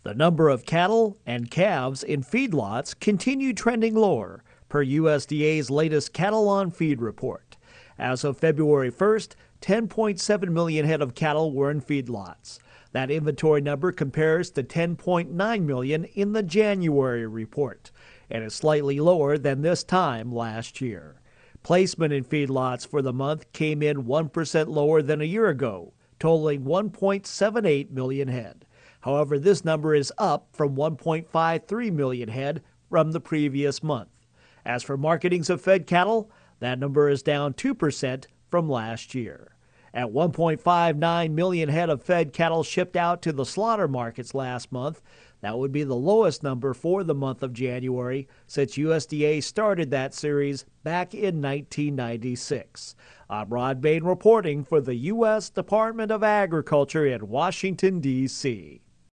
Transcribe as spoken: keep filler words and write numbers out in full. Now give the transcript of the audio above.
The number of cattle and calves in feedlots continued trending lower, per U S D A's latest Cattle on Feed report. As of February first, ten point seven million head of cattle were in feedlots. That inventory number compares to ten point nine million in the January report, and is slightly lower than this time last year. Placement in feedlots for the month came in one percent lower than a year ago, totaling one point seven eight million head. However, this number is up from one point five three million head from the previous month. As for marketings of fed cattle, that number is down two percent from last year. At one point five nine million head of fed cattle shipped out to the slaughter markets last month, that would be the lowest number for the month of January since U S D A started that series back in nineteen ninety-six. I'm Rod Bain reporting for the U S Department of Agriculture in Washington, D C